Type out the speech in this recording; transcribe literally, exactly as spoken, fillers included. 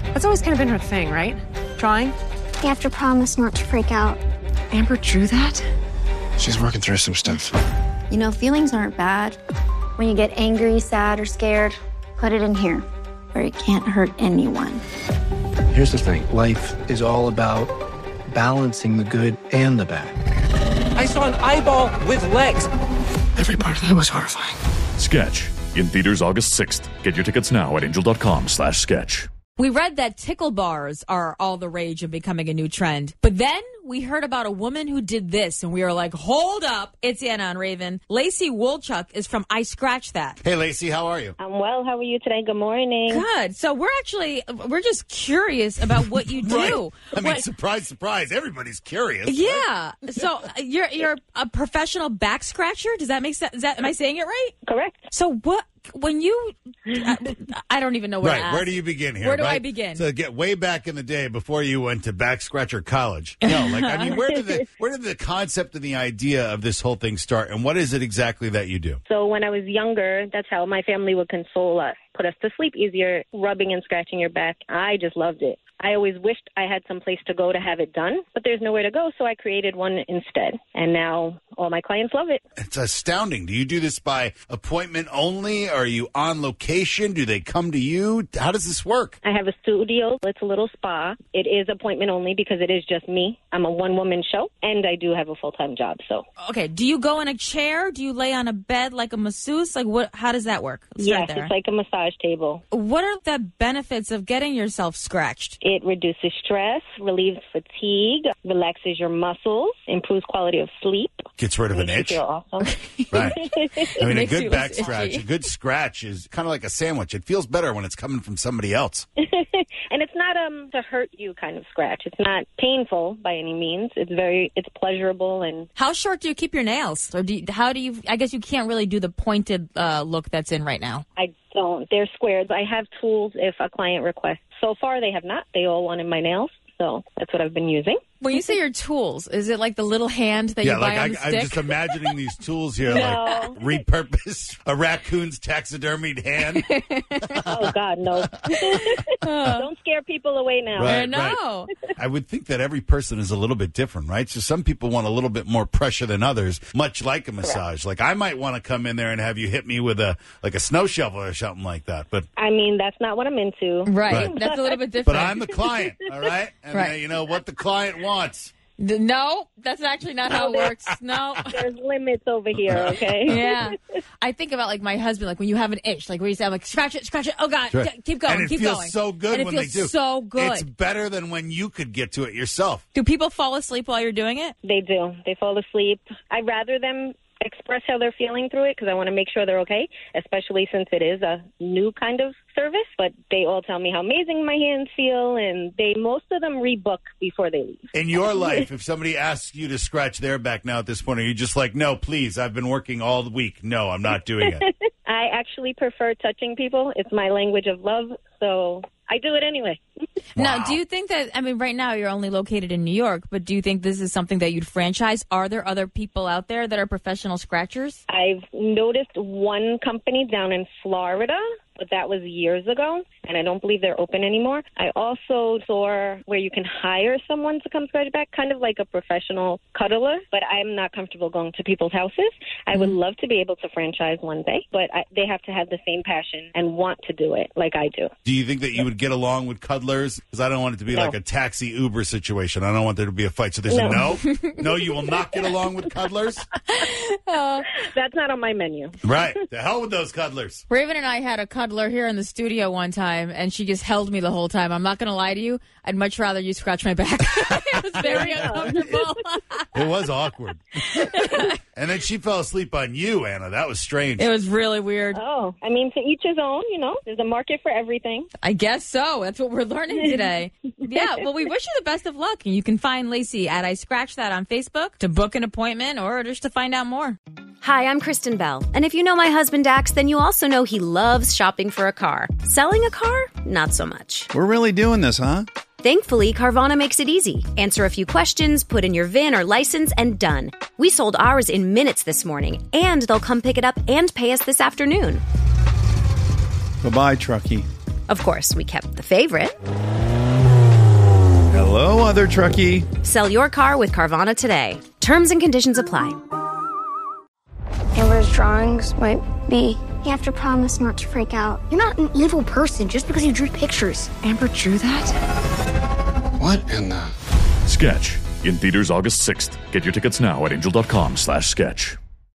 That's always kind of been her thing, right? Drawing? You have to promise not to freak out. Amber drew that? She's working through some stuff. You know, feelings aren't bad. When you get angry, sad, or scared, put it in here, where it can't hurt anyone. Here's the thing. Life is all about balancing the good and the bad. I saw an eyeball with legs. Every part of that was horrifying. Sketch. In theaters August sixth. Get your tickets now at angel.com slash sketch. We read that tickle bars are all the rage and becoming a new trend. But then we heard about a woman who did this, and we were like, hold up. It's Anna on Raven. Lacey Wolchuk is from I Scratch That. Hey, Lacey, how are you? I'm well. How are you today? Good morning. Good. So we're actually, we're just curious about what you do. Right. I mean, what, surprise, surprise. Everybody's curious. Yeah. Right? So you're you're a professional back scratcher? Does that make sense? Is that, am I saying it right? Correct. So what, when you, I, I don't even know where right. to ask. Where do you begin here? Where do right? I begin? So get way back in the day before you went to back scratcher college. No, like, I mean, where did the where did the concept and the idea of this whole thing start, and what is it exactly that you do? So when I was younger, that's how my family would console us, put us to sleep easier, rubbing and scratching your back. I just loved it. I always wished I had some place to go to have it done, but there's nowhere to go, so I created one instead. And now all my clients love it. It's astounding. Do you do this by appointment only? Are you on location? Do they come to you? How does this work? I have a studio. It's a little spa. It is appointment only because it is just me. I'm a one-woman show, and I do have a full-time job. So okay. Do you go in a chair? Do you lay on a bed like a masseuse? Like what? How does that work? Let's yes, it's like a massage table. What are the benefits of getting yourself scratched? It reduces stress, relieves fatigue, relaxes your muscles, improves quality of sleep. Gets rid of an itch. Feel awesome. Right. I mean, a Makes good you back itchy. scratch, a good scratch is kind of like a sandwich. It feels better when it's coming from somebody else. And it's not um to hurt you kind of scratch. It's not painful by any means. It's very, it's pleasurable. And how short do you keep your nails? Or do you, how do you, I guess you can't really do the pointed uh, look that's in right now. I don't. They're squared. I have tools if a client requests. So far, they have not. They all wanted my nails. So that's what I've been using. When you say your tools, is it like the little hand that yeah, you buy like on I, the I'm stick? just imagining these tools here, No. like repurpose a raccoon's taxidermied hand. Oh, God, no. Don't scare people away now. Right, I know. right. I would think that every person is a little bit different, right? So some people want a little bit more pressure than others, much like a massage. Like I might want to come in there and have you hit me with a like a snow shovel or something like that. But I mean, that's not what I'm into. Right. Right. That's a little bit different. but I'm the client, all right? And Right. uh, you know what the client wants. D- No, that's actually not how it works. No. There's limits over here, okay? Yeah. I think about like my husband, like when you have an itch, like where you say, I'm like, scratch it, scratch it. Oh, God, Right. g- keep going, and it keep feels going. so good and it when feels they do. so good. It's better than when you could get to it yourself. Do people fall asleep while you're doing it? They do. They fall asleep. I'd rather them express how they're feeling through it because I want to make sure they're okay, especially since it is a new kind of service. But they all tell me how amazing my hands feel, and they most of them rebook before they leave. In your life, if somebody asks you to scratch their back now at this point, are you just like, no, please, I've been working all the week. No, I'm not doing it. I actually prefer touching people. It's my language of love, so I do it anyway. Now, do you think that, I mean, right now you're only located in New York, but do you think this is something that you'd franchise? Are there other people out there that are professional scratchers? I've noticed one company down in Florida, but that was years ago, and I don't believe they're open anymore. I also saw where you can hire someone to come scratch your back, kind of like a professional cuddler, but I'm not comfortable going to people's houses. I would love to be able to franchise one day, but I, they have to have the same passion and want to do it like I do. Do you think that you would get along with cuddlers? Because I don't want it to be No. like a taxi Uber situation. I don't want there to be a fight. So there's No. a no? No, you will not get along with cuddlers? That's not on my menu. Right. The hell with those cuddlers. Raven and I had a cuddler here in the studio one time, and she just held me the whole time. I'm not going to lie to you. I'd much rather you scratch my back. It was very uncomfortable. It was awkward. And then she fell asleep on you, Anna. That was strange. It was really weird. Oh, I mean, to each his own, you know. There's a market for everything. I guess so. That's what we're learning today. Yeah, well, we wish you the best of luck. And you can find Lacey at I Scratch That on Facebook to book an appointment or just to find out more. Hi, I'm Kristen Bell. And if you know my husband Dax, then you also know he loves shopping for a car. Selling a car? Not so much. We're really doing this, huh? Thankfully, Carvana makes it easy. Answer a few questions, put in your V I N or license, and done. We sold ours in minutes this morning, and they'll come pick it up and pay us this afternoon. Bye-bye, Truckee. Of course, we kept the favorite. mother truckie. Sell your car with Carvana today. Terms and conditions apply. Amber's drawings might be. You have to promise not to freak out. You're not an evil person just because you drew pictures. Amber drew that? What in the... Sketch, in theaters August sixth. Get your tickets now at angel dot com slash sketch.